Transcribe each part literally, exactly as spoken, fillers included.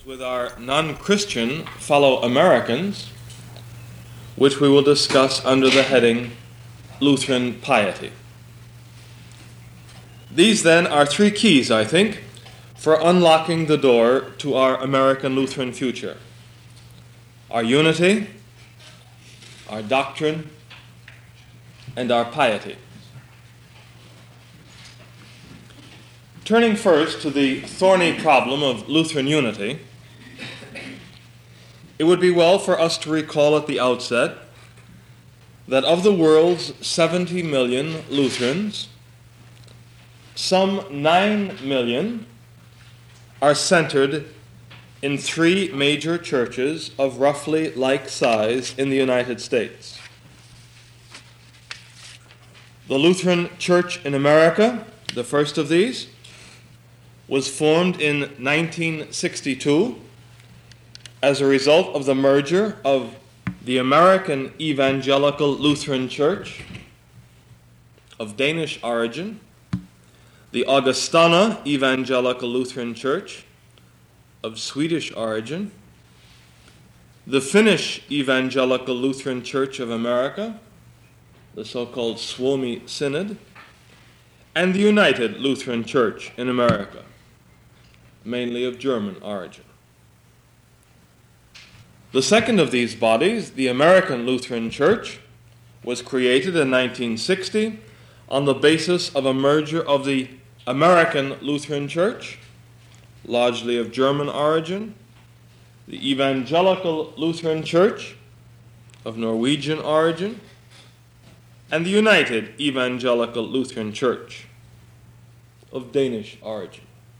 with our non-Christian fellow Americans, which we will discuss under the heading Lutheran Piety. These then are three keys, I think, for unlocking the door to our American Lutheran future: our unity, our doctrine, and our piety. Turning first to the thorny problem of Lutheran unity, it would be well for us to recall at the outset that of the world's seventy million Lutherans, some nine million are centered in three major churches of roughly like size in the United States. The Lutheran Church in America, the first of these, was formed in nineteen sixty-two as a result of the merger of the American Evangelical Lutheran Church of Danish origin, the Augustana Evangelical Lutheran Church of Swedish origin, the Finnish Evangelical Lutheran Church of America, the so-called Suomi Synod, and the United Lutheran Church in America, mainly of German origin. The second of these bodies, the American Lutheran Church, was created in nineteen sixty on the basis of a merger of the American Lutheran Church, largely of German origin, the Evangelical Lutheran Church of Norwegian origin, and the United Evangelical Lutheran Church of Danish origin.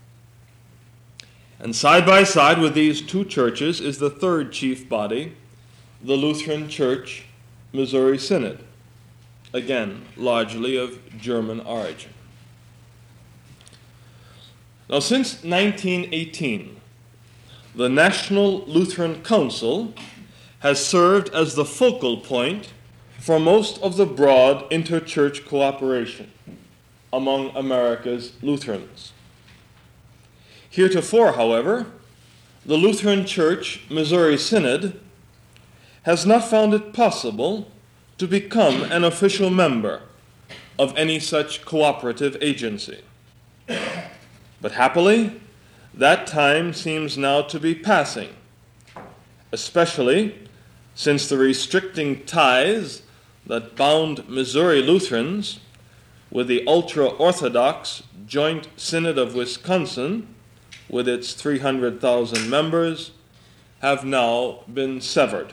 And side by side with these two churches is the third chief body, the Lutheran Church Missouri Synod, again, largely of German origin. Now, since nineteen eighteen, the National Lutheran Council has served as the focal point for most of the broad inter-church cooperation among America's Lutherans. Heretofore, however, the Lutheran Church Missouri Synod has not found it possible to become an official member of any such cooperative agency. But happily, that time seems now to be passing, especially since the restricting ties that bound Missouri Lutherans with the ultra-Orthodox Joint Synod of Wisconsin, with its three hundred thousand members, have now been severed.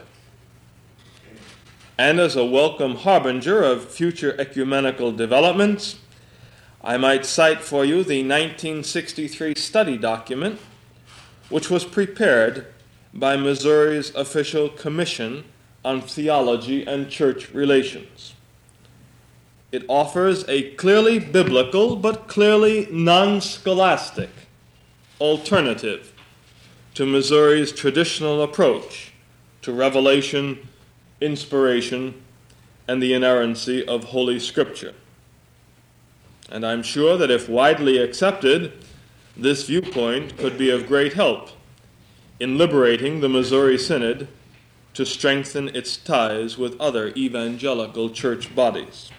And as a welcome harbinger of future ecumenical developments, I might cite for you the nineteen sixty-three study document, which was prepared by Missouri's official Commission on Theology and Church Relations. It offers a clearly biblical but clearly non-scholastic alternative to Missouri's traditional approach to revelation, inspiration, and the inerrancy of Holy Scripture. And I'm sure that if widely accepted, this viewpoint could be of great help in liberating the Missouri Synod to strengthen its ties with other evangelical church bodies.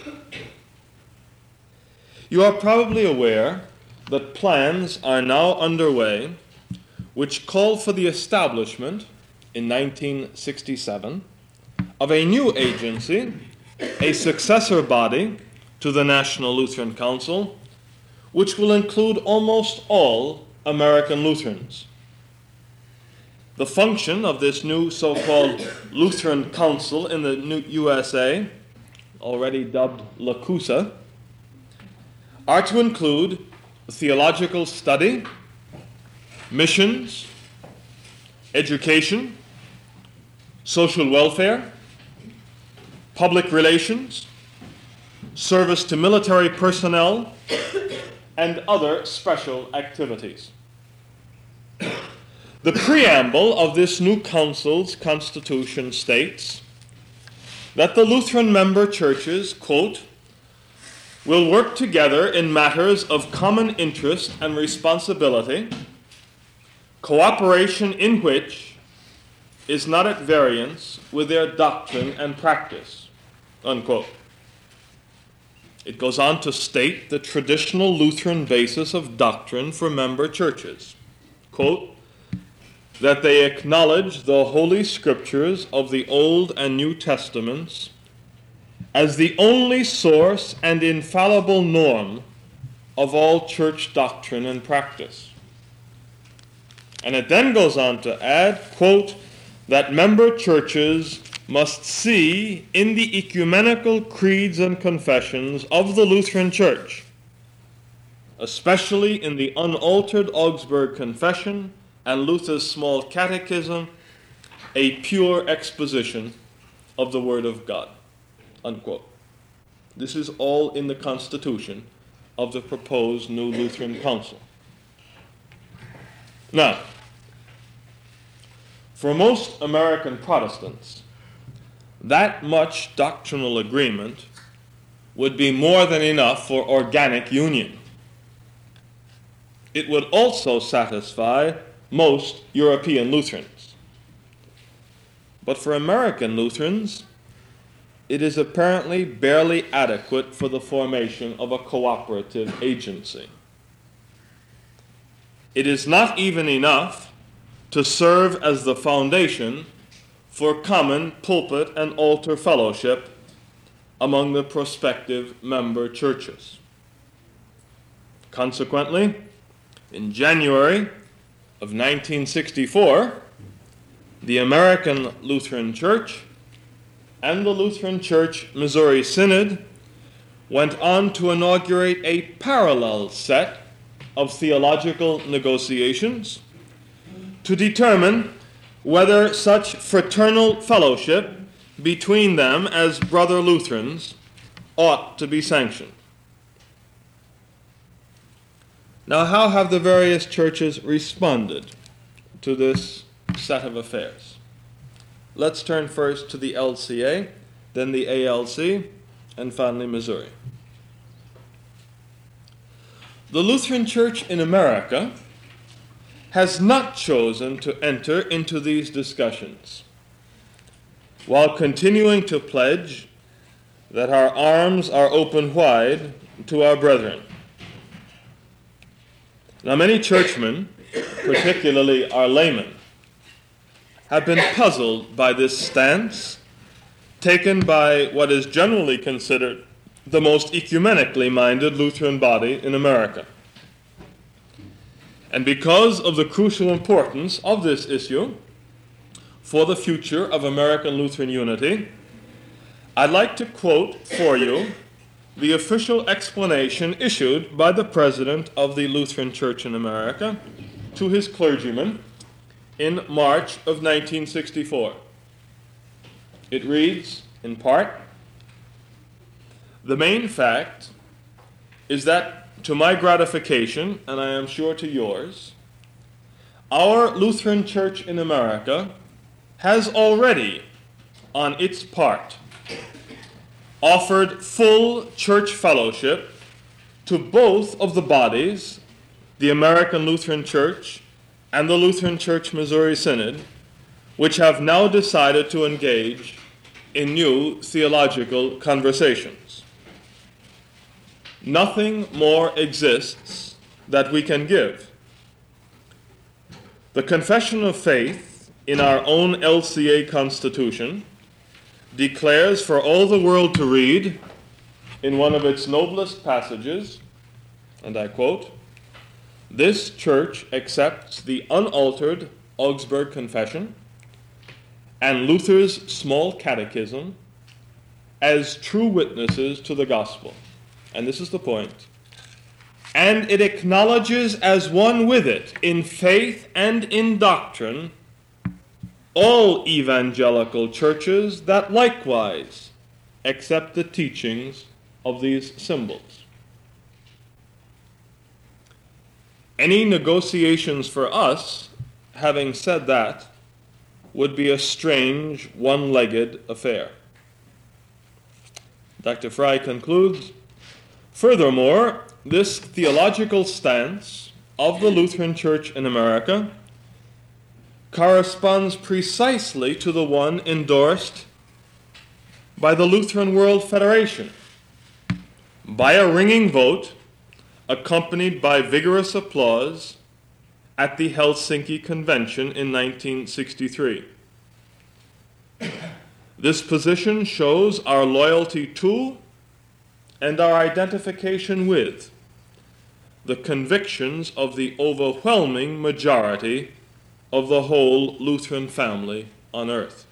You are probably aware that plans are now underway which call for the establishment in nineteen sixty-seven of a new agency, a successor body to the National Lutheran Council, which will include almost all American Lutherans. The function of this new so-called Lutheran Council in the new U S A, already dubbed LaCUSA, are to include theological study, missions, education, social welfare, public relations, service to military personnel, and other special activities. The preamble of this new council's constitution states that the Lutheran member churches, quote, will work together in matters of common interest and responsibility cooperation in which is not at variance with their doctrine and practice, unquote. It goes on to state the traditional Lutheran basis of doctrine for member churches, quote, that they acknowledge the Holy Scriptures of the Old and New Testaments as the only source and infallible norm of all church doctrine and practice. And it then goes on to add, quote, that member churches must see in the ecumenical creeds and confessions of the Lutheran Church, especially in the unaltered Augsburg Confession and Luther's Small Catechism, a pure exposition of the Word of God, unquote. This is all in the constitution of the proposed new Lutheran Council. Now, for most American Protestants, that much doctrinal agreement would be more than enough for organic union. It would also satisfy most European Lutherans. But for American Lutherans, it is apparently barely adequate for the formation of a cooperative agency. It is not even enough to serve as the foundation for common pulpit and altar fellowship among the prospective member churches. Consequently, in January of nineteen sixty-four, the American Lutheran Church and the Lutheran Church Missouri Synod went on to inaugurate a parallel set of theological negotiations to determine whether such fraternal fellowship between them as brother Lutherans ought to be sanctioned. Now, how have the various churches responded to this set of affairs? Let's turn first to the L C A, then the A L C, and finally Missouri. The Lutheran Church in America has not chosen to enter into these discussions, while continuing to pledge that our arms are open wide to our brethren. Now, many churchmen, particularly our laymen, have been puzzled by this stance taken by what is generally considered the most ecumenically minded Lutheran body in America. And because of the crucial importance of this issue for the future of American Lutheran unity, I'd like to quote for you the official explanation issued by the president of the Lutheran Church in America to his clergymen in March of nineteen sixty-four. It reads, in part, "The main fact is that, to my gratification, and I am sure to yours, our Lutheran Church in America has already, on its part, offered full church fellowship to both of the bodies, the American Lutheran Church and the Lutheran Church Missouri Synod, which have now decided to engage in new theological conversations. Nothing more exists that we can give. The Confession of Faith in our own L C A Constitution declares for all the world to read in one of its noblest passages, and I quote, "This church accepts the unaltered Augsburg Confession and Luther's Small Catechism as true witnesses to the gospel." And this is the point. "And it acknowledges as one with it in faith and in doctrine all evangelical churches that likewise accept the teachings of these symbols." Any negotiations for us, having said that, would be a strange, one-legged affair. Doctor Fry concludes, "Furthermore, this theological stance of the Lutheran Church in America corresponds precisely to the one endorsed by the Lutheran World Federation by a ringing vote accompanied by vigorous applause at the Helsinki Convention in nineteen sixty-three. This position shows our loyalty to and our identification with the convictions of the overwhelming majority of the whole Lutheran family on earth.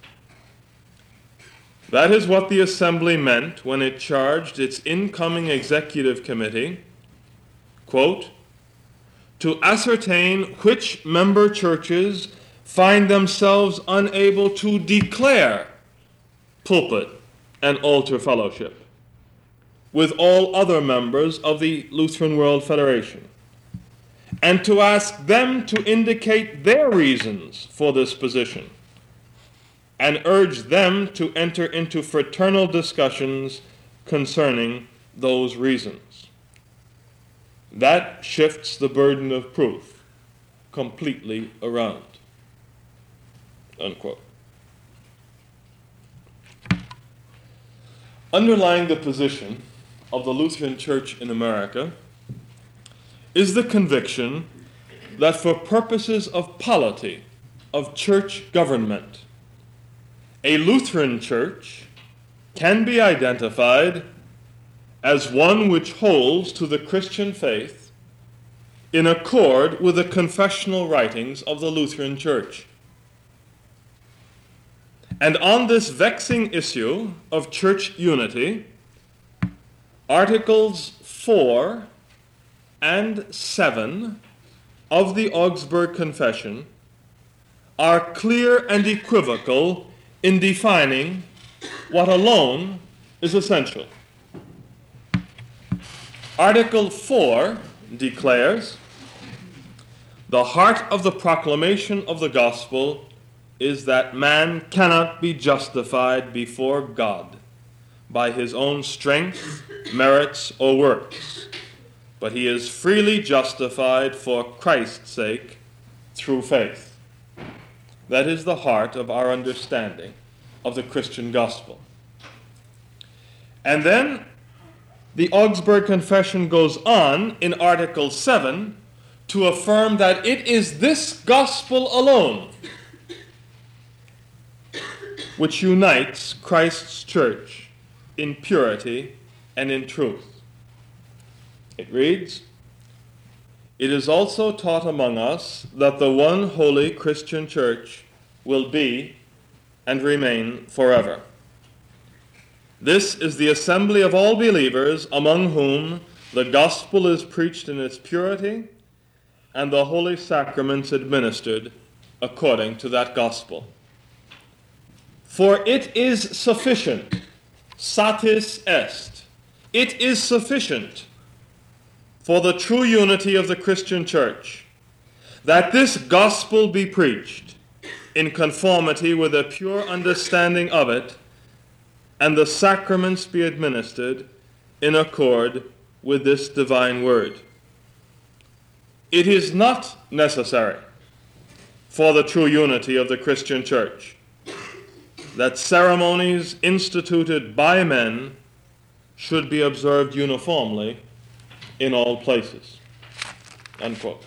That is what the Assembly meant when it charged its incoming executive committee, quote, to ascertain which member churches find themselves unable to declare pulpit and altar fellowship with all other members of the Lutheran World Federation, and to ask them to indicate their reasons for this position, and urge them to enter into fraternal discussions concerning those reasons. That shifts the burden of proof completely around. Unquote. Underlying the position of the Lutheran Church in America is the conviction that for purposes of polity, of church government, a Lutheran church can be identified as one which holds to the Christian faith in accord with the confessional writings of the Lutheran Church. And on this vexing issue of church unity, Articles four and seven of the Augsburg Confession are clear and equivocal in defining what alone is essential. Article four declares, the heart of the proclamation of the gospel is that man cannot be justified before God by his own strength, merits, or works, but he is freely justified for Christ's sake through faith. That is the heart of our understanding of the Christian gospel. And then the Augsburg Confession goes on in Article seven to affirm that it is this gospel alone which unites Christ's church in purity and in truth. It reads, it is also taught among us that the one holy Christian church will be and remain forever. This is the assembly of all believers among whom the gospel is preached in its purity and the holy sacraments administered according to that gospel. For it is sufficient, satis est, it is sufficient for the true unity of the Christian church that this gospel be preached in conformity with a pure understanding of it, and the sacraments be administered in accord with this divine word. It is not necessary for the true unity of the Christian church that ceremonies instituted by men should be observed uniformly in all places. Unquote.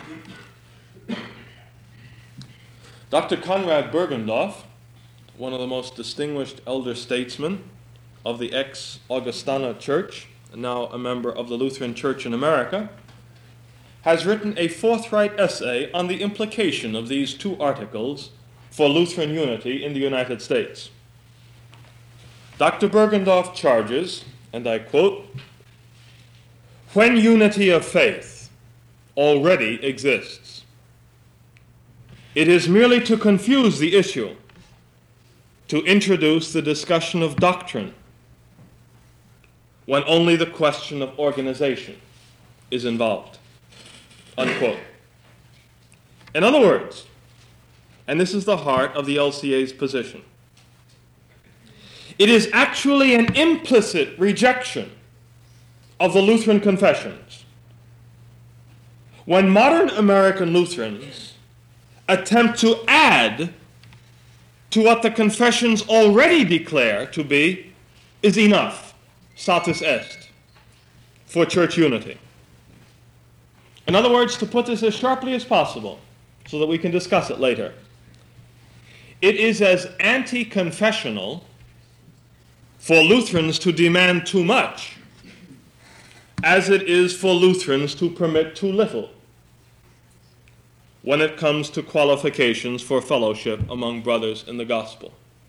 Doctor Conrad Bergendorf, one of the most distinguished elder statesmen of the ex-Augustana Church, now a member of the Lutheran Church in America, has written a forthright essay on the implication of these two articles for Lutheran unity in the United States. Doctor Bergendorf charges, and I quote, when unity of faith already exists, it is merely to confuse the issue, to introduce the discussion of doctrine, when only the question of organization is involved. Unquote. In other words, and this is the heart of the L C A's position, it is actually an implicit rejection of the Lutheran confessions when modern American Lutherans attempt to add to what the confessions already declare to be is enough, satis est, for church unity. In other words, to put this as sharply as possible, so that we can discuss it later, it is as anti-confessional for Lutherans to demand too much as it is for Lutherans to permit too little when it comes to qualifications for fellowship among brothers in the gospel.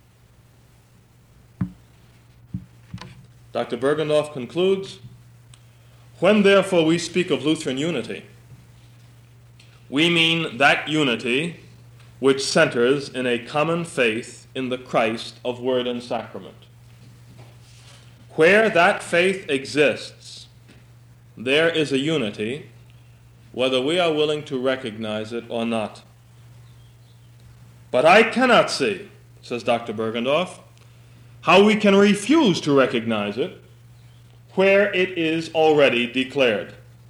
Doctor Bergendorf concludes, when therefore we speak of Lutheran unity, we mean that unity which centers in a common faith in the Christ of word and sacrament. Where that faith exists, there is a unity, whether we are willing to recognize it or not. But I cannot see, says Doctor Bergendorf, how we can refuse to recognize it where it is already declared.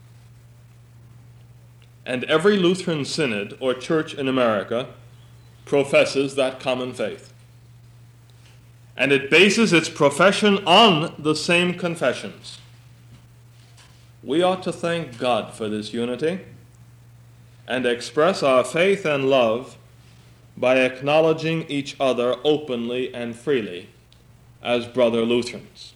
And every Lutheran synod or church in America professes that common faith. And it bases its profession on the same confessions. We ought to thank God for this unity and express our faith and love by acknowledging each other openly and freely as brother Lutherans.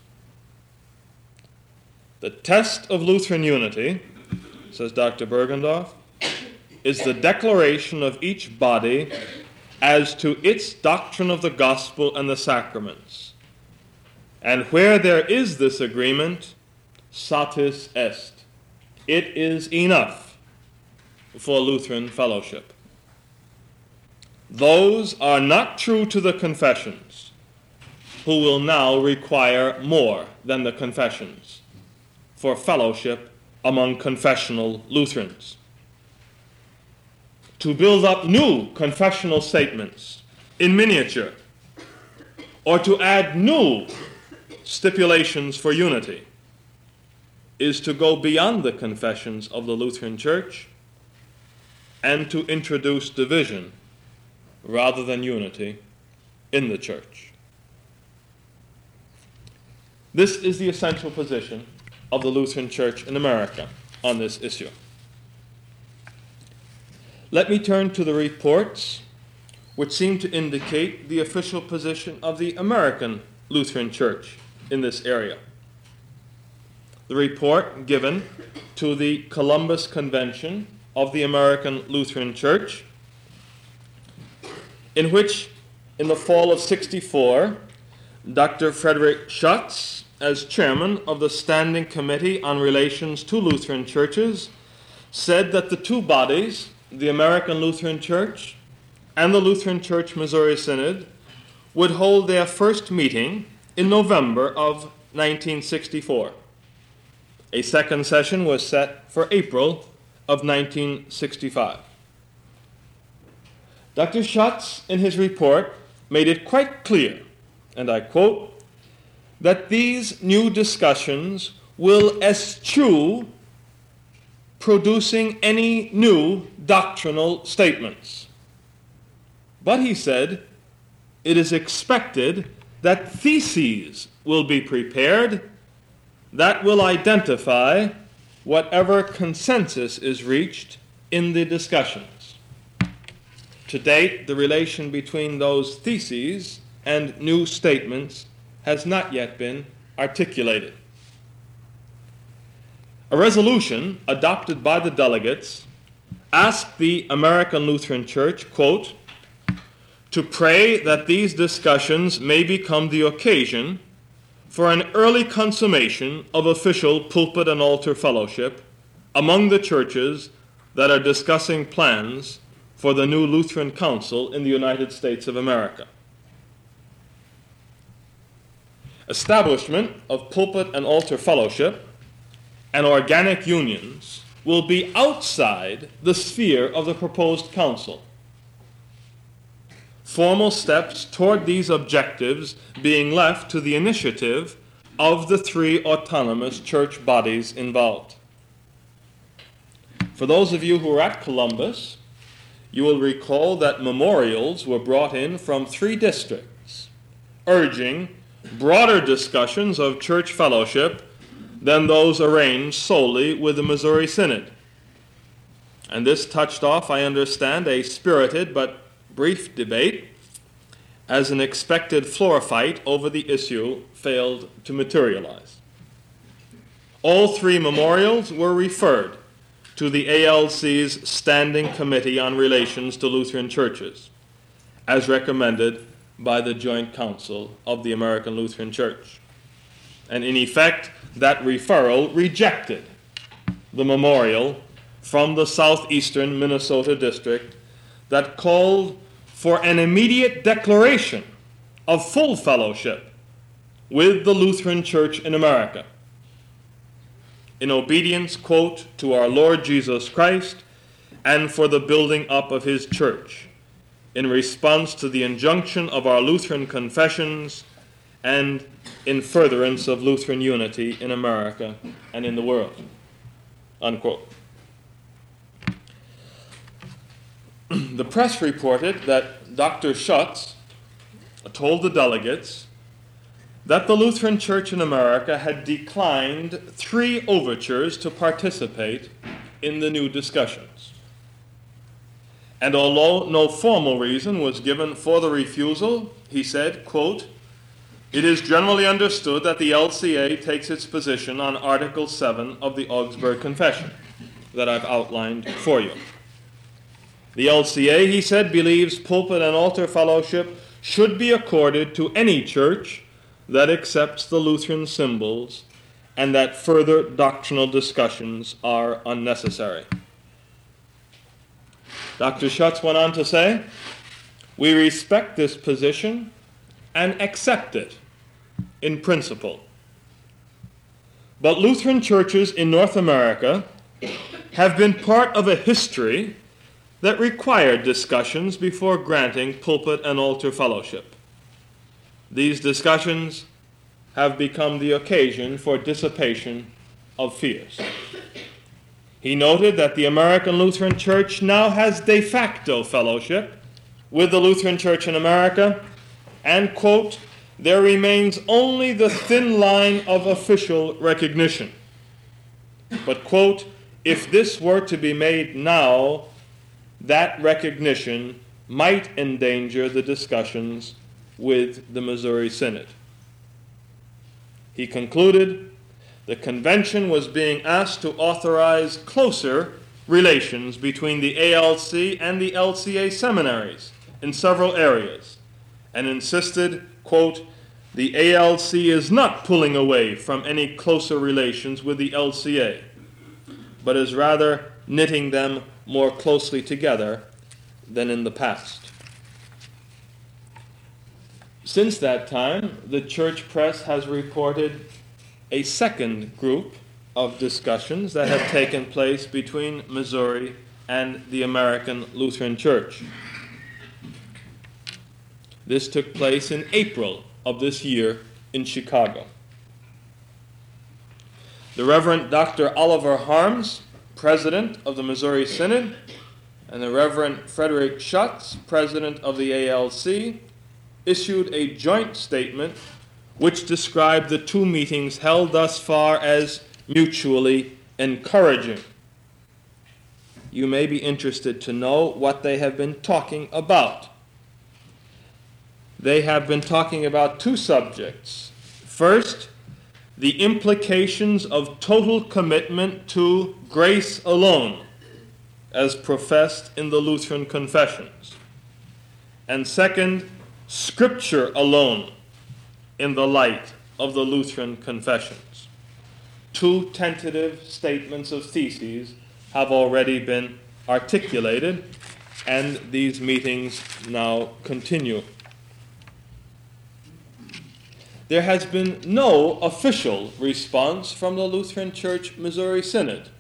The test of Lutheran unity, says Doctor Bergendorf, is the declaration of each body as to its doctrine of the gospel and the sacraments. And where there is this agreement, satis est. It is enough for Lutheran fellowship. Those are not true to the confessions who will now require more than the confessions for fellowship among confessional Lutherans. To build up new confessional statements in miniature, or to add new stipulations for unity, is to go beyond the confessions of the Lutheran Church and to introduce division rather than unity in the Church. This is the essential position of the Lutheran Church in America on this issue. Let me turn to the reports which seem to indicate the official position of the American Lutheran Church in this area. The report given to the Columbus Convention of the American Lutheran Church, in which, in the fall of sixty-four, Doctor Frederick Schatz, as chairman of the Standing Committee on Relations to Lutheran Churches, said that the two bodies, the American Lutheran Church and the Lutheran Church Missouri Synod, would hold their first meeting in November of nineteen sixty-four. A second session was set for April of nineteen sixty-five. Doctor Schatz, in his report, made it quite clear, and I quote, that these new discussions will eschew producing any new doctrinal statements. But, he said, it is expected that theses will be prepared that will identify whatever consensus is reached in the discussions. To date, the relation between those theses and new statements has not yet been articulated. A resolution adopted by the delegates asked the American Lutheran Church, quote, to pray that these discussions may become the occasion for an early consummation of official pulpit and altar fellowship among the churches that are discussing plans for the new Lutheran Council in the United States of America. Establishment of pulpit and altar fellowship and organic unions will be outside the sphere of the proposed council. Formal steps toward these objectives being left to the initiative of the three autonomous church bodies involved. For those of you who were at Columbus, you will recall that memorials were brought in from three districts, urging broader discussions of church fellowship than those arranged solely with the Missouri Synod. And this touched off, I understand, a spirited but brief debate, as an expected floor fight over the issue failed to materialize. All three memorials were referred to the A L C's Standing Committee on Relations to Lutheran Churches, as recommended by the Joint Council of the American Lutheran Church. And in effect, that referral rejected the memorial from the southeastern Minnesota district that called for an immediate declaration of full fellowship with the Lutheran Church in America, in obedience, quote, to our Lord Jesus Christ and for the building up of his church, in response to the injunction of our Lutheran confessions and in furtherance of Lutheran unity in America and in the world, unquote. The press reported that Doctor Schutz told the delegates that the Lutheran Church in America had declined three overtures to participate in the new discussions. And although no formal reason was given for the refusal, he said, quote, "It is generally understood that the L C A takes its position on Article seven of the Augsburg Confession that I've outlined for you. The L C A, he said, believes pulpit and altar fellowship should be accorded to any church that accepts the Lutheran symbols and that further doctrinal discussions are unnecessary." Doctor Schutz went on to say, "We respect this position and accept it in principle. But Lutheran churches in North America have been part of a history that required discussions before granting pulpit and altar fellowship. These discussions have become the occasion for dissipation of fears." He noted that the American Lutheran Church now has de facto fellowship with the Lutheran Church in America, and, quote, "there remains only the thin line of official recognition. But, quote, if this were to be made now, that recognition might endanger the discussions with the Missouri Synod." He concluded the convention was being asked to authorize closer relations between the A L C and the L C A seminaries in several areas, and insisted, quote, "the A L C is not pulling away from any closer relations with the L C A, but is rather knitting them more closely together than in the past." Since that time, the church press has reported a second group of discussions that have taken place between Missouri and the American Lutheran Church. This took place in April of this year in Chicago. The Reverend Doctor Oliver Harms, president of the Missouri Synod, and the Reverend Frederick Schutz, president of the A L C, issued a joint statement which described the two meetings held thus far as mutually encouraging. You may be interested to know what they have been talking about. They have been talking about two subjects. First, the implications of total commitment to grace alone, as professed in the Lutheran confessions. And second, Scripture alone in the light of the Lutheran confessions. Two tentative statements of theses have already been articulated, and these meetings now continue. There has been no official response from the Lutheran Church Missouri Synod,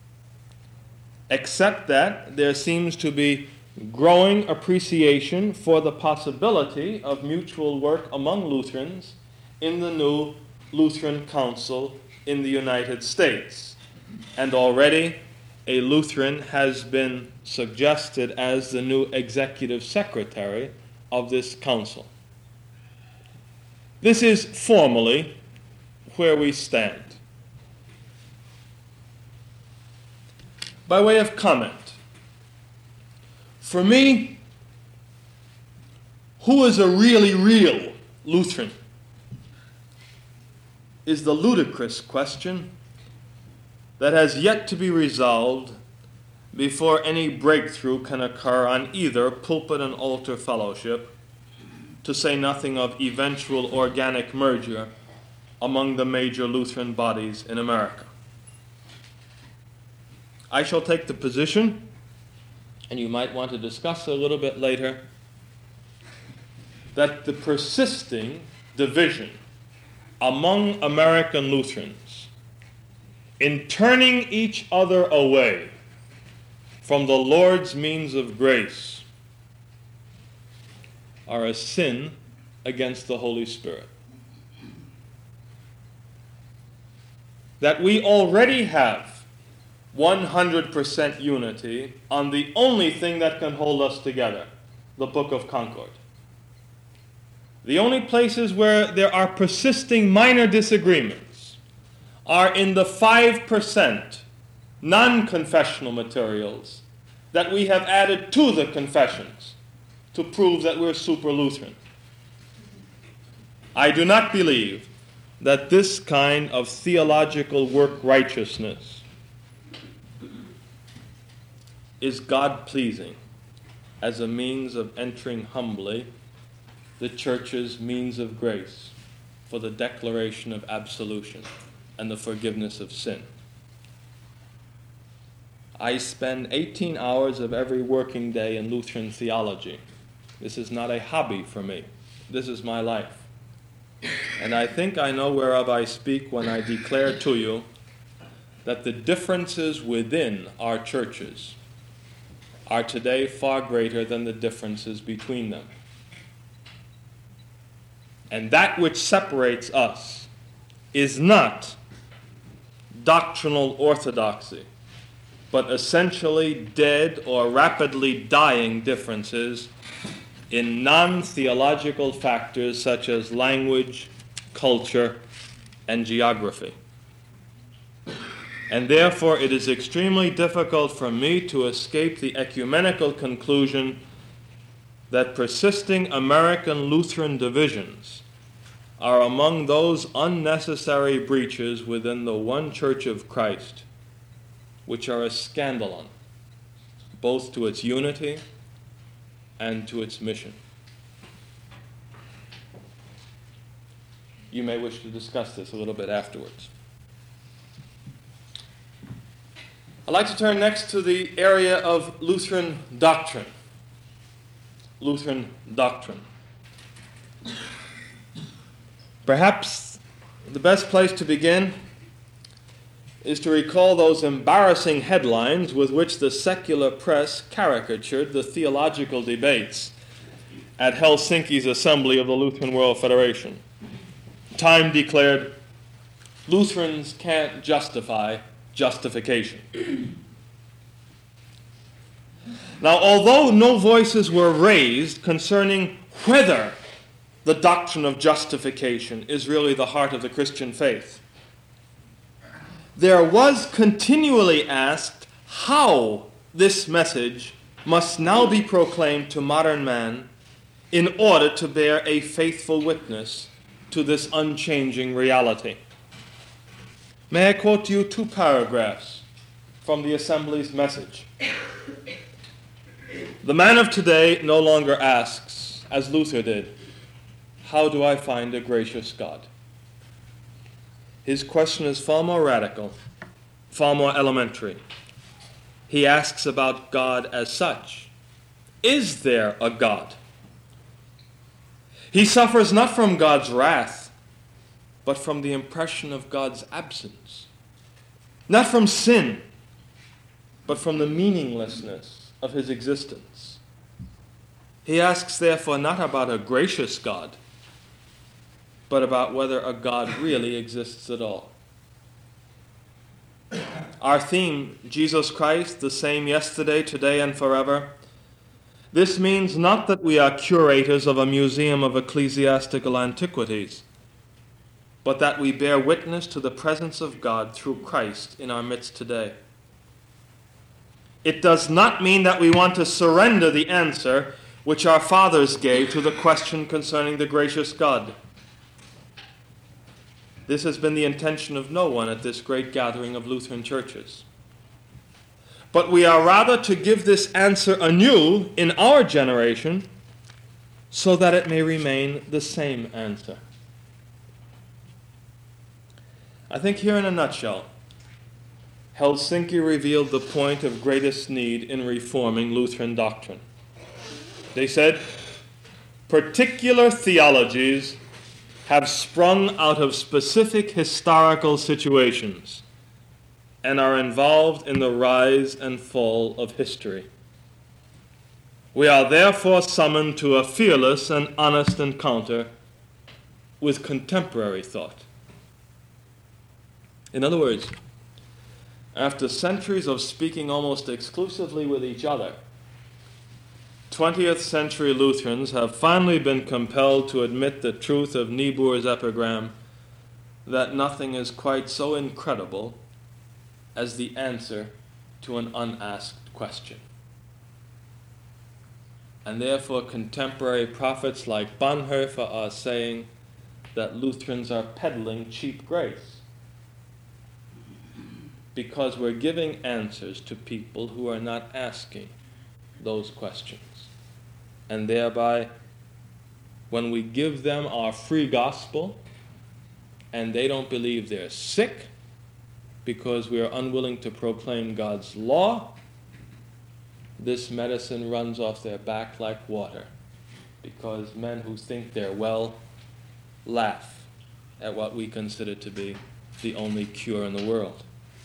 except that there seems to be growing appreciation for the possibility of mutual work among Lutherans in the new Lutheran Council in the United States, and already a Lutheran has been suggested as the new executive secretary of this council. This is formally where we stand. By way of comment, for me, who is a really real Lutheran is the ludicrous question that has yet to be resolved before any breakthrough can occur on either pulpit and altar fellowship, to say nothing of eventual organic merger among the major Lutheran bodies in America. I shall take the position, and you might want to discuss a little bit later, that the persisting division among American Lutherans in turning each other away from the Lord's means of grace are a sin against the Holy Spirit. That we already have one hundred percent unity on the only thing that can hold us together, the Book of Concord. The only places where there are persisting minor disagreements are in the five percent non-confessional materials that we have added to the confessions to prove that we're super Lutheran. I do not believe that this kind of theological work righteousness is God-pleasing as a means of entering humbly the church's means of grace for the declaration of absolution and the forgiveness of sin. I spend eighteen hours of every working day in Lutheran theology. This is not a hobby for me. This is my life. And I think I know whereof I speak when I declare to you that the differences within our churches are today far greater than the differences between them. And that which separates us is not doctrinal orthodoxy, but essentially dead or rapidly dying differences in non-theological factors such as language, culture, and geography. And therefore it is extremely difficult for me to escape the ecumenical conclusion that persisting American Lutheran divisions are among those unnecessary breaches within the one Church of Christ, which are a scandalon, both to its unity and to its mission. You may wish to discuss this a little bit afterwards. I'd like to turn next to the area of Lutheran doctrine. Lutheran doctrine. Perhaps the best place to begin is to recall those embarrassing headlines with which the secular press caricatured the theological debates at Helsinki's Assembly of the Lutheran World Federation. Time declared, Lutherans can't justify justification. Now, although no voices were raised concerning whether the doctrine of justification is really the heart of the Christian faith, there was continually asked how this message must now be proclaimed to modern man in order to bear a faithful witness to this unchanging reality. May I quote to you two paragraphs from the Assembly's message? The man of today no longer asks, as Luther did, how do I find a gracious God? His question is far more radical, far more elementary. He asks about God as such. Is there a God? He suffers not from God's wrath, but from the impression of God's absence. Not from sin, but from the meaninglessness of his existence. He asks, therefore, not about a gracious God, but about whether a God really exists at all. Our theme, Jesus Christ, the same yesterday, today, and forever. This means not that we are curators of a museum of ecclesiastical antiquities, but that we bear witness to the presence of God through Christ in our midst today. It does not mean that we want to surrender the answer which our fathers gave to the question concerning the gracious God. This has been the intention of no one at this great gathering of Lutheran churches. But we are rather to give this answer anew in our generation so that it may remain the same answer. I think here in a nutshell, Helsinki revealed the point of greatest need in reforming Lutheran doctrine. They said, particular theologies have sprung out of specific historical situations and are involved in the rise and fall of history. We are therefore summoned to a fearless and honest encounter with contemporary thought. In other words, after centuries of speaking almost exclusively with each other, twentieth century Lutherans have finally been compelled to admit the truth of Niebuhr's epigram that nothing is quite so incredible as the answer to an unasked question. And therefore contemporary prophets like Bonhoeffer are saying that Lutherans are peddling cheap grace because we're giving answers to people who are not asking those questions. And thereby, when we give them our free gospel and they don't believe they're sick because we are unwilling to proclaim God's law, this medicine runs off their back like water because men who think they're well laugh at what we consider to be the only cure in the world.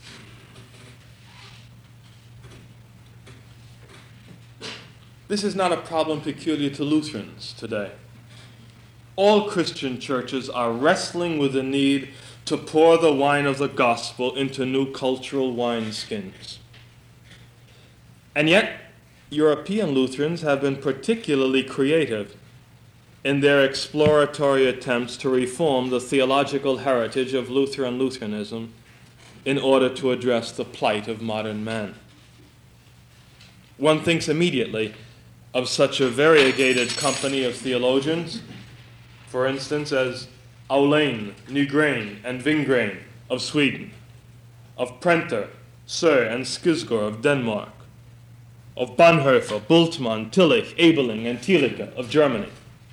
This is not a problem peculiar to Lutherans today. All Christian churches are wrestling with the need to pour the wine of the gospel into new cultural wineskins. And yet, European Lutherans have been particularly creative in their exploratory attempts to reform the theological heritage of Luther and Lutheranism in order to address the plight of modern man. One thinks immediately of such a variegated company of theologians, for instance, as Aulén, Nygren, and Wingren of Sweden, of Prenter, Sö, and Skisgård of Denmark, of Bonhoeffer, Bultmann, Tillich, Ebeling, and Thielicke of Germany.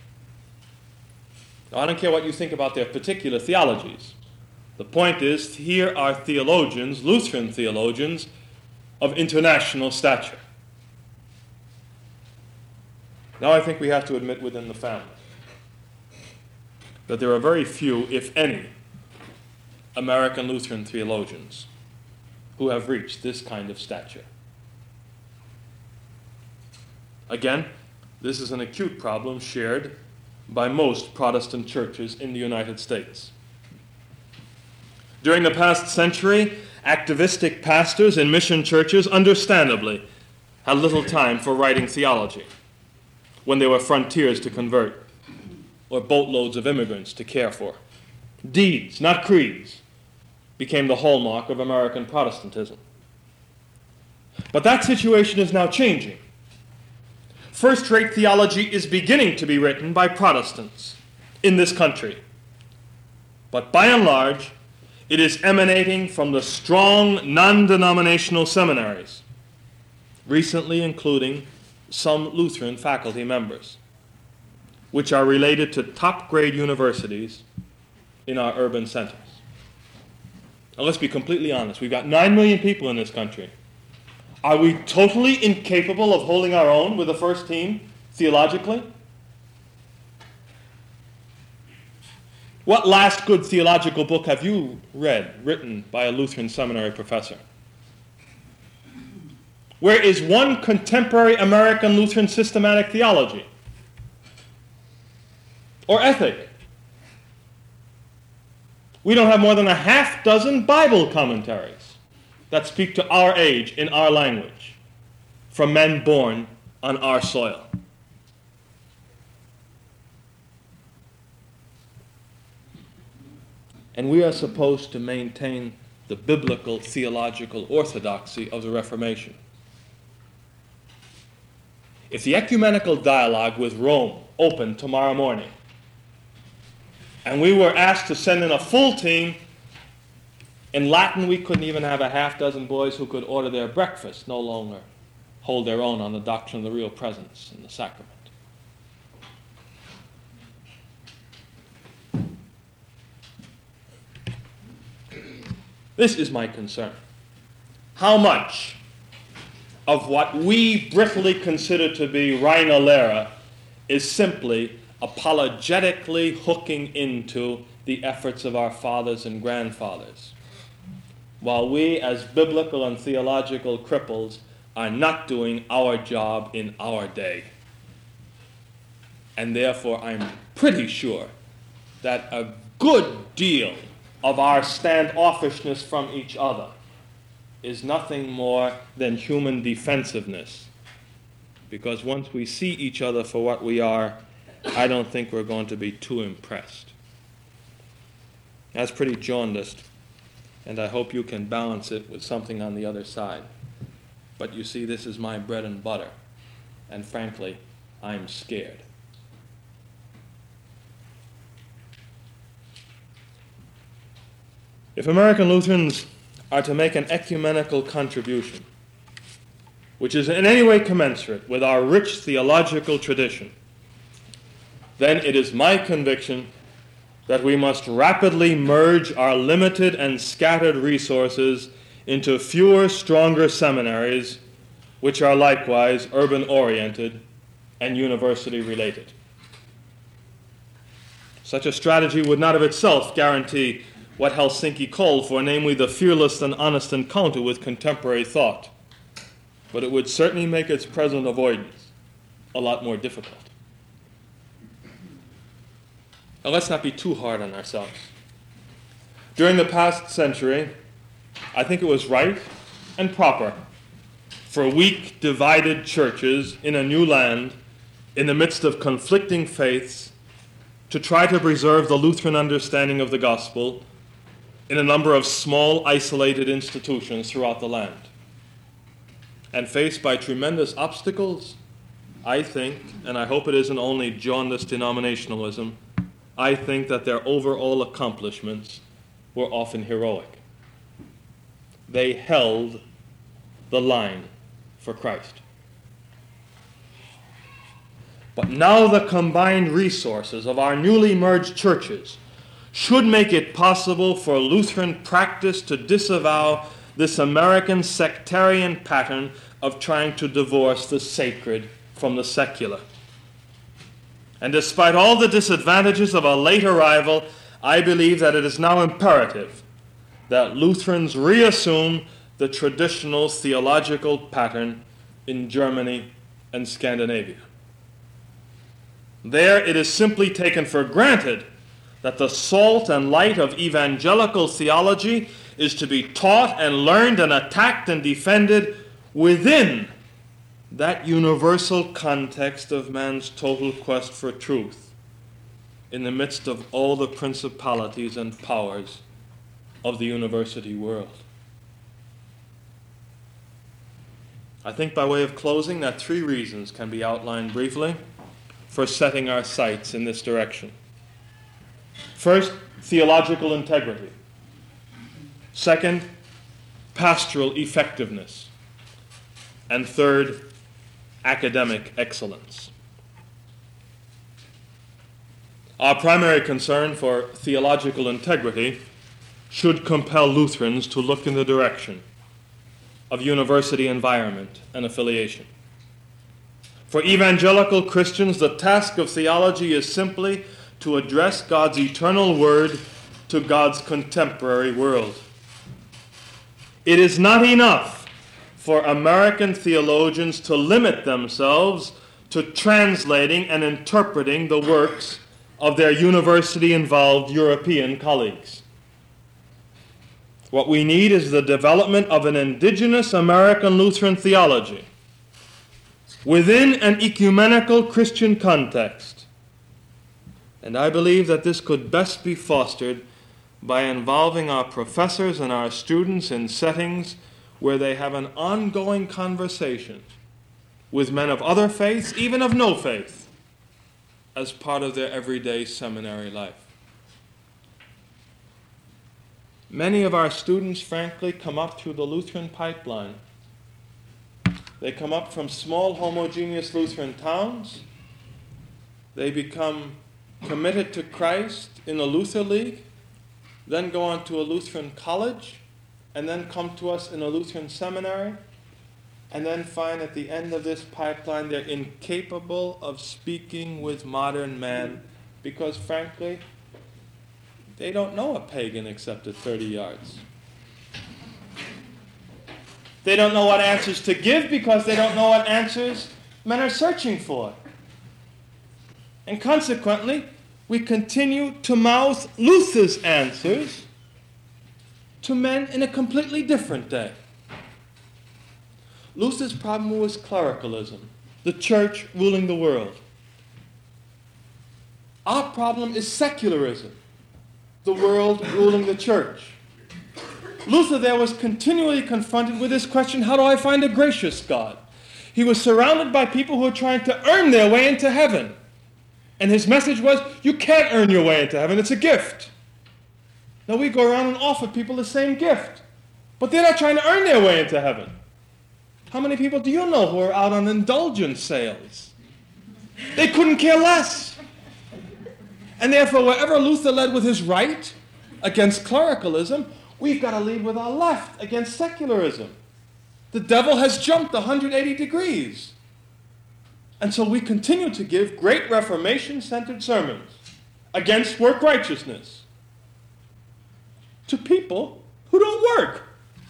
Now, I don't care what you think about their particular theologies. The point is, here are theologians, Lutheran theologians, of international stature. Now I think we have to admit within the family that there are very few, if any, American Lutheran theologians who have reached this kind of stature. Again, this is an acute problem shared by most Protestant churches in the United States. During the past century, activistic pastors in mission churches understandably had little time for writing theology when there were frontiers to convert or boatloads of immigrants to care for. Deeds, not creeds, became the hallmark of American Protestantism. But that situation is now changing. First-rate theology is beginning to be written by Protestants in this country. But by and large, it is emanating from the strong non-denominational seminaries, recently including some Lutheran faculty members, which are related to top-grade universities in our urban centers. Now let's be completely honest. We've got nine million people in this country. Are we totally incapable of holding our own with the first team theologically? What last good theological book have you read written by a Lutheran seminary professor? Where is one contemporary American Lutheran systematic theology or ethic? We don't have more than a half dozen Bible commentaries. that speak to our age in our language from men born on our soil. And we are supposed to maintain the biblical theological orthodoxy of the Reformation. If the ecumenical dialogue with Rome opened tomorrow morning, and we were asked to send in a full team, in Latin we couldn't even have a half dozen boys who could order their breakfast, no longer hold their own on the doctrine of the real presence in the sacrament. This is my concern. How much of what we briefly consider to be Reina Lera is simply apologetically hooking into the efforts of our fathers and grandfathers, while we as biblical and theological cripples are not doing our job in our day. And therefore I'm pretty sure that a good deal of our standoffishness from each other is nothing more than human defensiveness. Because once we see each other for what we are, I don't think we're going to be too impressed. That's pretty jaundiced, and I hope you can balance it with something on the other side. But you see, this is my bread and butter, and frankly, I'm scared. If American Lutherans are to make an ecumenical contribution, which is in any way commensurate with our rich theological tradition, then it is my conviction that we must rapidly merge our limited and scattered resources into fewer, stronger seminaries, which are likewise urban-oriented and university-related. Such a strategy would not of itself guarantee what Helsinki called for, namely the fearless and honest encounter with contemporary thought, but it would certainly make its present avoidance a lot more difficult. Now, let's not be too hard on ourselves. During the past century, I think it was right and proper for weak, divided churches in a new land, in the midst of conflicting faiths, to try to preserve the Lutheran understanding of the gospel in a number of small, isolated institutions throughout the land. And faced by tremendous obstacles, I think, and I hope it isn't only jaundiced denominationalism, I think that their overall accomplishments were often heroic. They held the line for Christ. But now the combined resources of our newly merged churches should make it possible for Lutheran practice to disavow this American sectarian pattern of trying to divorce the sacred from the secular. And despite all the disadvantages of a late arrival, I believe that it is now imperative that Lutherans reassume the traditional theological pattern in Germany and Scandinavia. There it is simply taken for granted that the salt and light of evangelical theology is to be taught and learned and attacked and defended within that universal context of man's total quest for truth, in the midst of all the principalities and powers of the university world. I think by way of closing that three reasons can be outlined briefly for setting our sights in this direction. First, theological integrity. Second, pastoral effectiveness. And third, academic excellence. Our primary concern for theological integrity should compel Lutherans to look in the direction of university environment and affiliation. For evangelical Christians, the task of theology is simply to address God's eternal word to God's contemporary world. It is not enough for American theologians to limit themselves to translating and interpreting the works of their university-involved European colleagues. What we need is the development of an indigenous American Lutheran theology within an ecumenical Christian context. And I believe that this could best be fostered by involving our professors and our students in settings where they have an ongoing conversation with men of other faiths, even of no faith, as part of their everyday seminary life. Many of our students, frankly, come up through the Lutheran pipeline. They come up from small, homogeneous Lutheran towns. They become committed to Christ in a Luther League, then go on to a Lutheran college, and then come to us in a Lutheran seminary, and then find at the end of this pipeline they're incapable of speaking with modern man because, frankly, they don't know a pagan except at thirty yards. They don't know what answers to give because they don't know what answers men are searching for. And consequently, we continue to mouth Luther's answers to men in a completely different day. Luther's problem was clericalism, the church ruling the world. Our problem is secularism, the world ruling the church. Luther there was continually confronted with this question, how do I find a gracious God? He was surrounded by people who were trying to earn their way into heaven. And his message was, you can't earn your way into heaven, it's a gift. Now we go around and offer people the same gift, but they're not trying to earn their way into heaven. How many people do you know who are out on indulgence sales? They couldn't care less. And therefore, wherever Luther led with his right against clericalism, we've got to lead with our left against secularism. The devil has jumped one hundred eighty degrees. And so we continue to give great Reformation-centered sermons against work righteousness to people who don't work.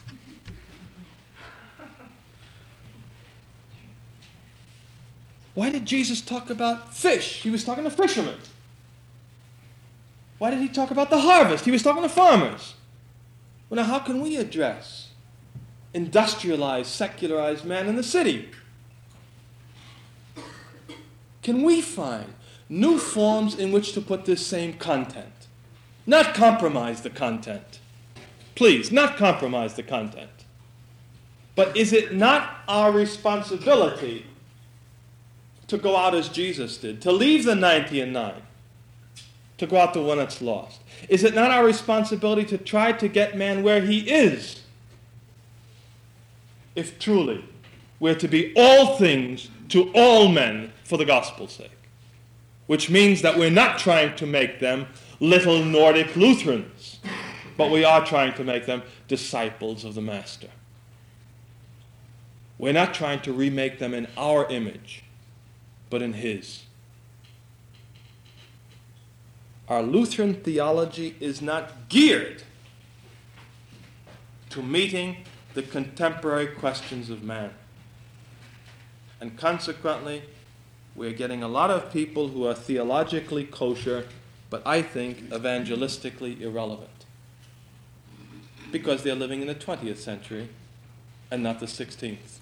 Why did Jesus talk about fish? He was talking to fishermen. Why did he talk about the harvest? He was talking to farmers. Well, now how can we address industrialized, secularized man in the city? Can we find new forms in which to put this same content? Not compromise the content. Please, not compromise the content. But is it not our responsibility to go out as Jesus did, to leave the ninety and nine, to go out the one that's lost? Is it not our responsibility to try to get man where he is, if truly we're to be all things to all men for the gospel's sake? Which means that we're not trying to make them little Nordic Lutherans, but we are trying to make them disciples of the Master. We're not trying to remake them in our image, but in his. Our Lutheran theology is not geared to meeting the contemporary questions of man. And consequently, we're getting a lot of people who are theologically kosher, but I think evangelistically irrelevant, because they're living in the twentieth century and not the sixteenth.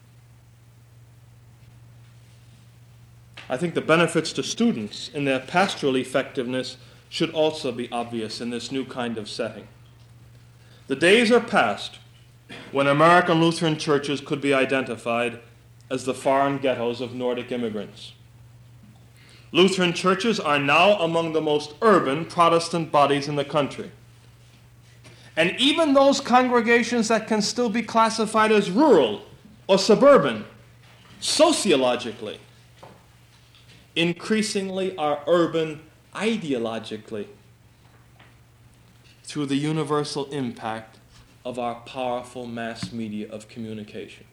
I think the benefits to students in their pastoral effectiveness should also be obvious in this new kind of setting. The days are past when American Lutheran churches could be identified as the foreign ghettos of Nordic immigrants. Lutheran churches are now among the most urban Protestant bodies in the country. And even those congregations that can still be classified as rural or suburban, sociologically, increasingly are urban ideologically through the universal impact of our powerful mass media of communications.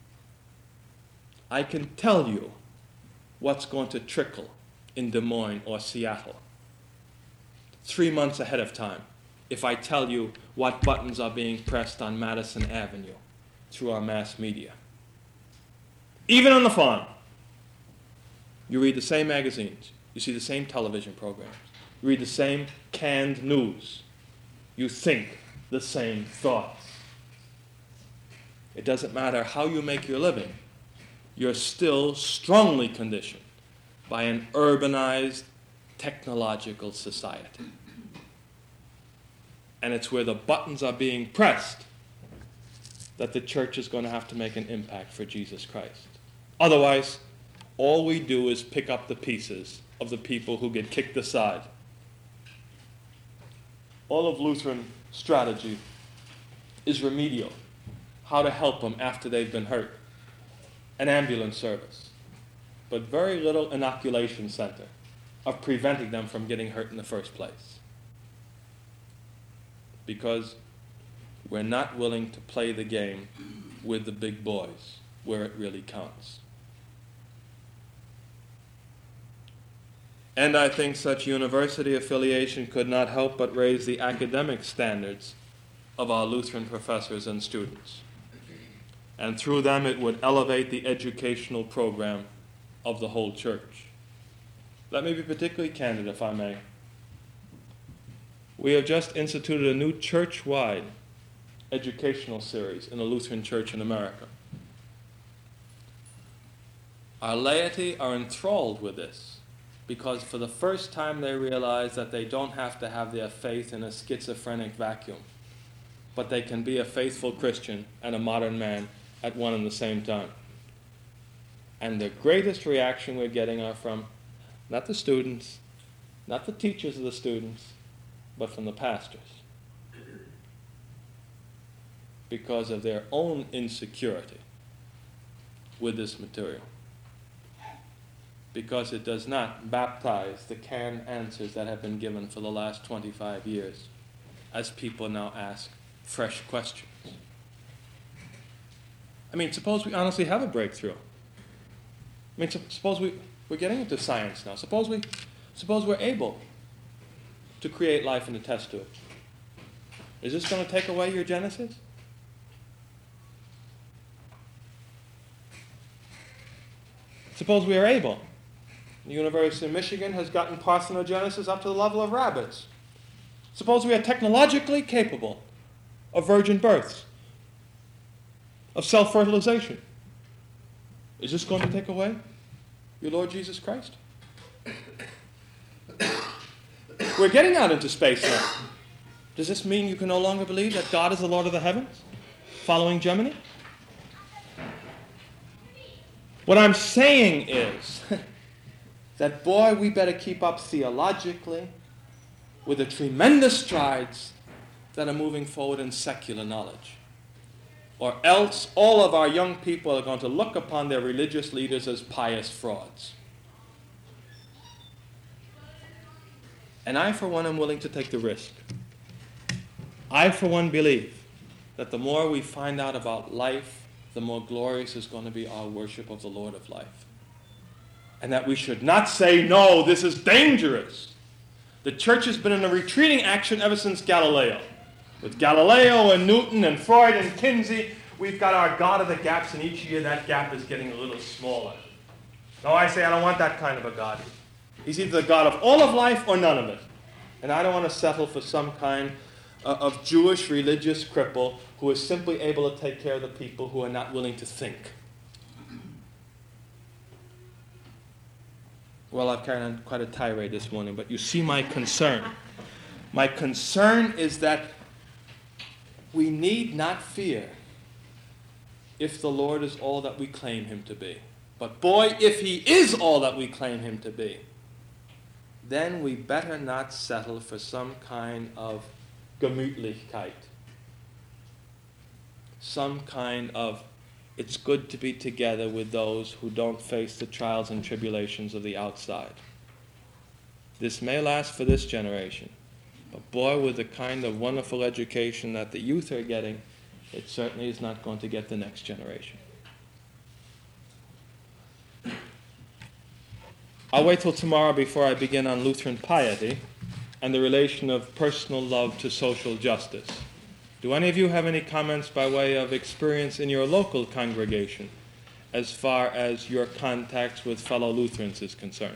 I can tell you what's going to trickle in Des Moines or Seattle three months ahead of time if I tell you what buttons are being pressed on Madison Avenue through our mass media. Even on the farm, you read the same magazines, you see the same television programs, you read the same canned news. You think the same thoughts. It doesn't matter how you make your living, you're still strongly conditioned by an urbanized, technological society. And it's where the buttons are being pressed that the church is going to have to make an impact for Jesus Christ. Otherwise, all we do is pick up the pieces of the people who get kicked aside. All of Lutheran strategy is remedial. How to help them after they've been hurt. An ambulance service. But very little inoculation center of preventing them from getting hurt in the first place. Because we're not willing to play the game with the big boys where it really counts. And I think such university affiliation could not help but raise the academic standards of our Lutheran professors and students. And through them it would elevate the educational program of the whole church. Let me be particularly candid, if I may. We have just instituted a new church-wide educational series in the Lutheran Church in America. Our laity are enthralled with this because for the first time they realize that they don't have to have their faith in a schizophrenic vacuum, but they can be a faithful Christian and a modern man at one and the same time. And the greatest reaction we're getting are from not the students, not the teachers of the students, but from the pastors. Because of their own insecurity with this material. Because it does not baptize the canned answers that have been given for the last twenty-five years, as people now ask fresh questions. I mean, suppose we honestly have a breakthrough. I mean, suppose we, we're getting into science now. Suppose, we, suppose we're able to create life and to test to it. Is this going to take away your Genesis? Suppose we are able. The University of Michigan has gotten parthenogenesis up to the level of rabbits. Suppose we are technologically capable of virgin births, of self-fertilization. Is this going to take away your Lord Jesus Christ? We're getting out into space now. Does this mean you can no longer believe that God is the Lord of the heavens, following Gemini? What I'm saying is that, boy, we better keep up theologically with the tremendous strides that are moving forward in secular knowledge. Or else all of our young people are going to look upon their religious leaders as pious frauds. And I, for one, am willing to take the risk. I, for one, believe that the more we find out about life, the more glorious is going to be our worship of the Lord of life. And that we should not say, no, this is dangerous. The church has been in a retreating action ever since Galileo. With Galileo and Newton and Freud and Kinsey, we've got our God of the gaps, and each year that gap is getting a little smaller. No, I say I don't want that kind of a God. He's either the God of all of life or none of it. And I don't want to settle for some kind uh, of Jewish religious cripple who is simply able to take care of the people who are not willing to think. Well, I've carried on quite a tirade this morning, but you see my concern. My concern is that we need not fear if the Lord is all that we claim him to be. But boy, if he is all that we claim him to be, then we better not settle for some kind of Gemütlichkeit. Some kind of, it's good to be together with those who don't face the trials and tribulations of the outside. This may last for this generation, but boy, with the kind of wonderful education that the youth are getting, it certainly is not going to get the next generation. I'll wait till tomorrow before I begin on Lutheran piety and the relation of personal love to social justice. Do any of you have any comments by way of experience in your local congregation as far as your contacts with fellow Lutherans is concerned?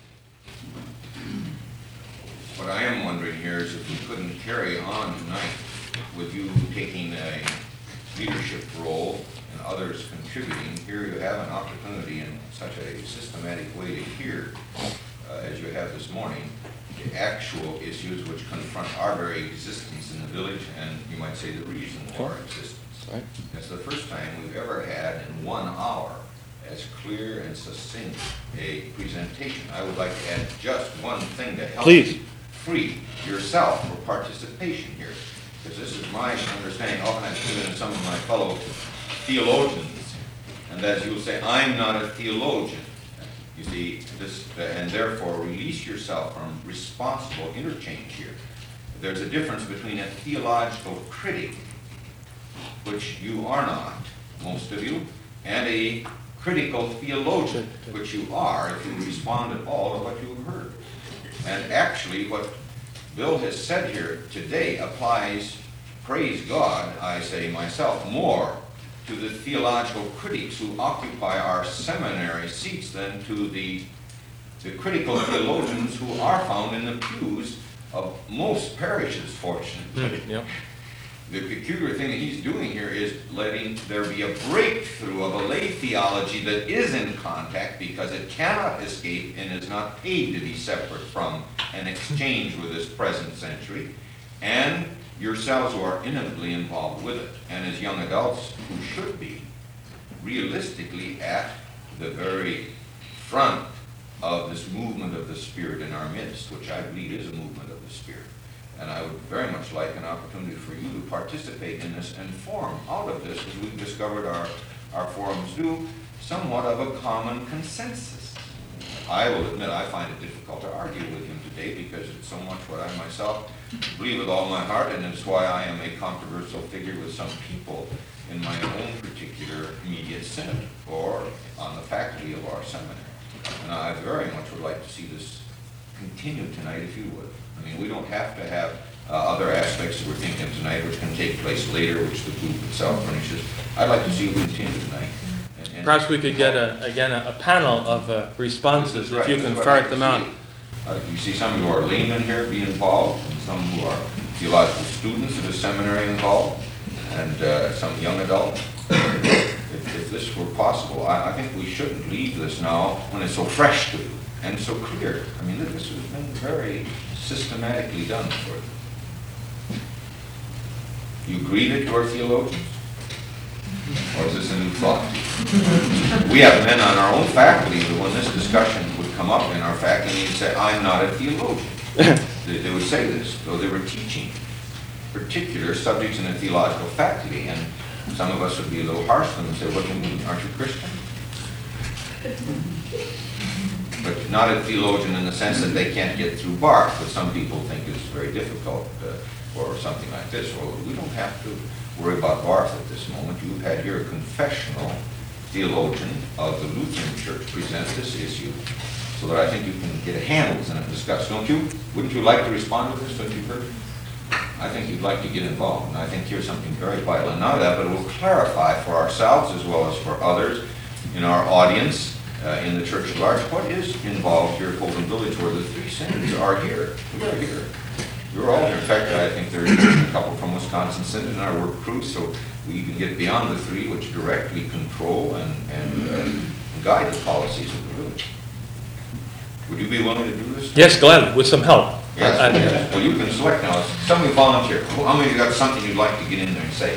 What I am wondering here is if we couldn't carry on tonight with you taking a leadership role and others contributing, here you have an opportunity in such a systematic way to hear, uh, as you have this morning, the actual issues which confront our very existence in the village, and you might say the reason for our existence. Right. It's the first time we've ever had in one hour as clear and succinct a presentation. I would like to add just one thing to help Please. you free yourself for participation here, because this is my understanding. Often I've seen in some of my fellow theologians, and as you'll say, I'm not a theologian. You see, this, and therefore release yourself from responsible interchange here. There's a difference between a theological critic, which you are not, most of you, and a critical theologian, which you are if you respond at all to what you've heard. And actually, what Bill has said here today applies, praise God, I say myself, more to the theological critics who occupy our seminary seats than to the, the critical theologians who are found in the pews of most parishes, fortunately. Mm, yep. The peculiar thing that he's doing here is letting there be a breakthrough of a lay theology that is in contact, because it cannot escape and is not paid to be separate from an exchange with this present century, and yourselves who are intimately involved with it, and as young adults who should be realistically at the very front of this movement of the Spirit in our midst, which I believe is a movement of the Spirit. And I would very much like an opportunity for you to participate in this and form out of this, as we've discovered our, our forums do, somewhat of a common consensus. I will admit I find it difficult to argue with him today, because it's so much what I myself believe with all my heart, and it's why I am a controversial figure with some people in my own particular immediate synod or on the faculty of our seminary. And I very much would like to see this continue tonight, if you would. I mean, we don't have to have uh, other aspects that we're thinking tonight, which can take place later, which the group itself furnishes. I'd like to see it continue tonight. And, and Perhaps we could get, a, again, a, a panel of uh, responses, right. if you can ferret them out. Uh, you see some who are laymen here be involved, and some who are theological students of the seminary involved, and uh, some young adults. If, if this were possible, I, I think we shouldn't leave this now when it's so fresh to you and so clear. I mean, this has been very systematically done for you. You agree that you're theologians? Or is this a new thought? We have men on our own faculty that when this discussion would come up in our faculty, they'd say, I'm not a theologian. they, they would say this, though they were teaching particular subjects in the theological faculty, and some of us would be a little harsh to them and say, what do you mean, aren't you Christian? But not a theologian in the sense that they can't get through Barth, but some people think is very difficult, uh, or something like this. Well, we don't have to worry about Barth at this moment. You've had here a confessional theologian of the Lutheran Church present this issue, so that I think you can get a handle on it and discuss. Don't you? Wouldn't you like to respond to this, don't you, Kurt? I think you'd like to get involved, and I think here's something very vital. And not that, but it will clarify for ourselves as well as for others in our audience, uh, in the church at large, what is involved here at Holden Village, where the three synods are here. We are here. You're all here. In fact, I think there's a couple from Wisconsin Synod in our work crew, so we even get beyond the three, which directly control and, and uh, guide the policies of the village. Would you be willing to do this? Yes, gladly, with some help. Yes, I, I, yes. Well, you can select now. Somebody volunteer. How many of you got something you'd like to get in there and say?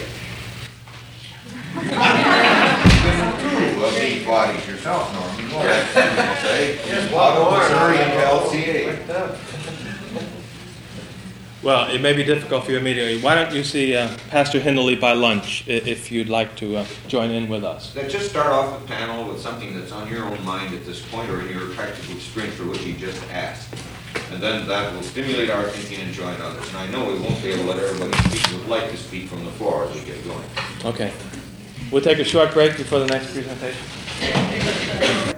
Two of these bodies yourself, Norman. Yes. Say, Yes, out of one Missouri more. into L C A. Well, it may be difficult for you immediately. Why don't you see uh, Pastor Hindley by lunch, i- if you'd like to uh, join in with us? Let's just start off the panel with something that's on your own mind at this point, or in your practical experience for which you just asked. And then that will stimulate our thinking and join others. And I know we won't be able to let everybody speak who would like to speak from the floor as we get going. Okay. We'll take a short break before the next presentation.